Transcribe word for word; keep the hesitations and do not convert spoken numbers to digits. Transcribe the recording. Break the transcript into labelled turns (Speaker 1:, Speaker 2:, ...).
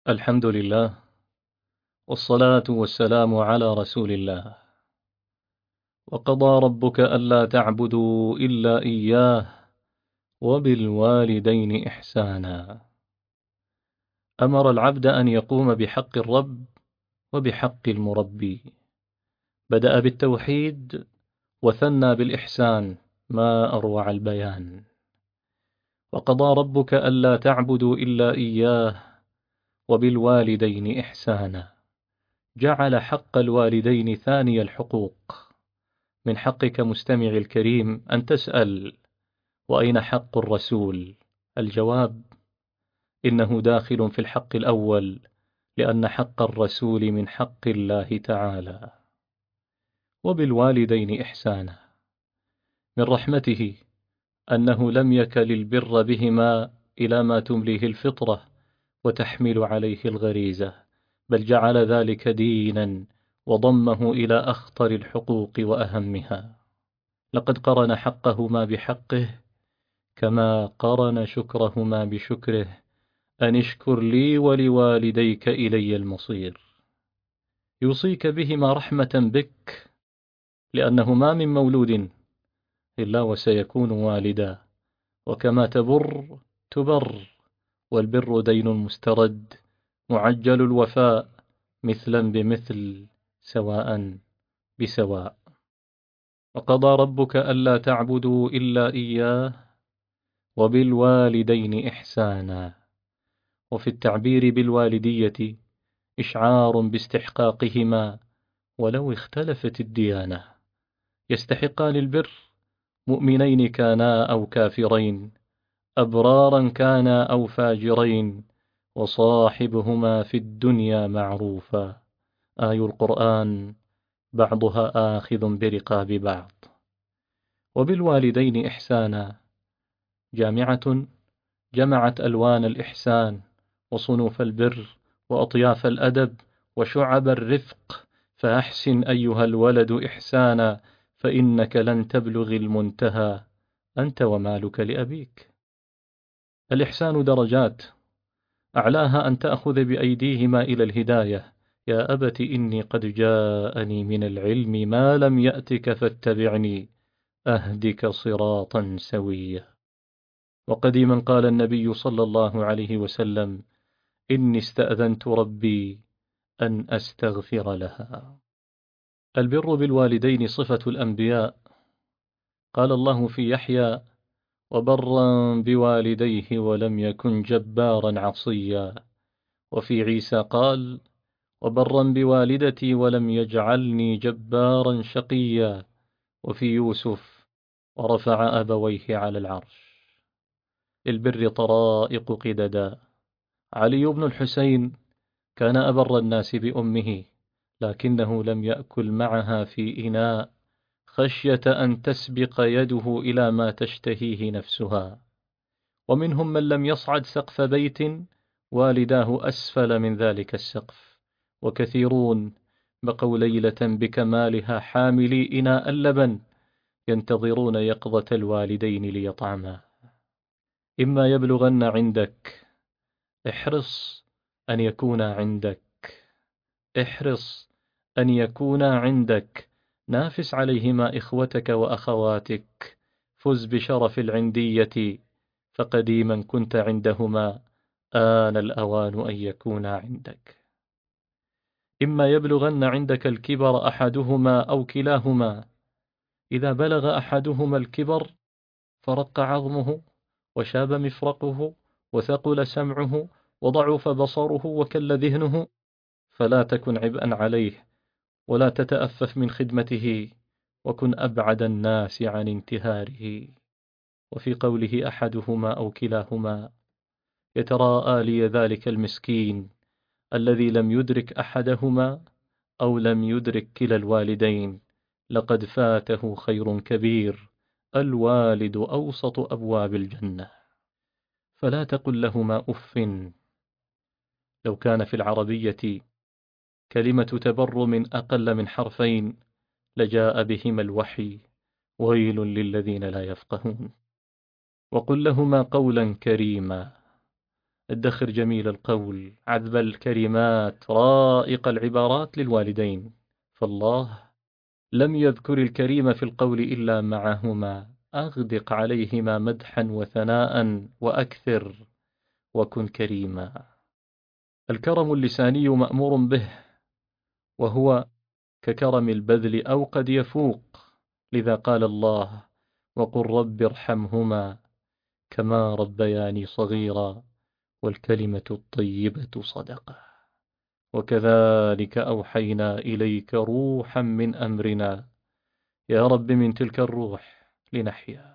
Speaker 1: الحمد لله، والصلاة والسلام على رسول الله. وقضى ربك ألا تعبدوا إلا إياه وبالوالدين إحسانا. أمر العبد أن يقوم بحق الرب وبحق المربي. بدأ بالتوحيد وثنى بالإحسان، ما أروع البيان. وقضى ربك ألا تعبدوا إلا إياه وبالوالدين إحسانا. جعل حق الوالدين ثاني الحقوق. من حقك مستمعي الكريم أن تسأل: وأين حق الرسول؟ الجواب: إنه داخل في الحق الأول، لأن حق الرسول من حق الله تعالى. وبالوالدين إحسانا. من رحمته أنه لم يكل البر بهما إلى ما تمليه الفطرة وتحمل عليه الغريزة، بل جعل ذلك دينا وضمه إلى أخطر الحقوق وأهمها. لقد قرن حقهما بحقه، كما قرن شكرهما بشكره: أن اشكر لي ولوالديك إلي المصير. يوصيك بهما رحمة بك، لأنه ما من مولود إلا وسيكون والدا، وكما تبر تبر، والبر دين مسترد معجل الوفاء، مثلا بمثل، سواء بسواء. وقضى ربك ألا تعبدوا إلا إياه وبالوالدين إحسانا. وفي التعبير بالوالدية إشعار باستحقاقهما ولو اختلفت الديانة. يستحقان البر، مؤمنين كانا أو كافرين، أبرارا كانا أو فاجرين، وصاحبهما في الدنيا معروفا. آي القرآن بعضها آخذ برقاب بعض. وبالوالدين إحسانا جامعة جمعت ألوان الإحسان وصنوف البر وأطياف الأدب وشعب الرفق. فأحسن أيها الولد إحسانا، فإنك لن تبلغ المنتهى أنت ومالك لأبيك. الإحسان درجات، أعلاها أن تأخذ بأيديهما إلى الهداية: يا أبت إني قد جاءني من العلم ما لم يأتك فاتبعني أهدك صراطا سويا. وقديما قال النبي صلى الله عليه وسلم: إني استأذنت ربي أن أستغفر لها. البر بالوالدين صفة الأنبياء. قال الله في يحيى: وبرا بوالديه ولم يكن جبارا عصيا. وفي عيسى قال: وبرا بوالدتي ولم يجعلني جبارا شقيا. وفي يوسف: ورفع أبويه على العرش. للبر طرائق قددا. علي بن الحسين كان أبر الناس بأمه، لكنه لم يأكل معها في إناء خشية أن تسبق يده إلى ما تشتهيه نفسها. ومنهم من لم يصعد سقف بيت والداه أسفل من ذلك السقف. وكثيرون بقوا ليلة بكمالها حاملي إناء اللبن ينتظرون يقظة الوالدين ليطعما. إما يبلغن عندك، احرص أن يكونا عندك. احرص أن يكونا عندك. نافس عليهما إخوتك وأخواتك. فز بشرف العندية، فقديما كنت عندهما، آن الأوان أن يكونا عندك. إما يبلغن عندك الكبر أحدهما أو كلاهما. إذا بلغ أحدهما الكبر فرق عظمه وشاب مفرقه وثقل سمعه وضعف بصره وكل ذهنه، فلا تكن عبئا عليه ولا تتأفف من خدمته، وكن أبعد الناس عن انتهاره. وفي قوله أحدهما أو كلاهما: يتراءى لي ذلك المسكين الذي لم يدرك أحدهما أو لم يدرك كلا الوالدين، لقد فاته خير كبير، الوالد أوسط أبواب الجنة. فلا تقل لهما أف. لو كان في العربية كلمة تبر من أقل من حرفين لجاء بهما الوحي: ويل للذين لا يفقهون. وقل لهما قولا كريما. ادخر جميل القول، عذب الكلمات، رائق العبارات للوالدين، فالله لم يذكر الكريم في القول إلا معهما، أغدق عليهما مدحا وثناء وأكثر وكن كريما. الكرم اللساني مأمور به، وهو ككرم البذل أو قد يفوق، لذا قال الله: وقل رب ارحمهما كما ربياني صغيرا، والكلمة الطيبة صدقة. وكذلك أوحينا إليك روحا من أمرنا، يا رب من تلك الروح لنحيا.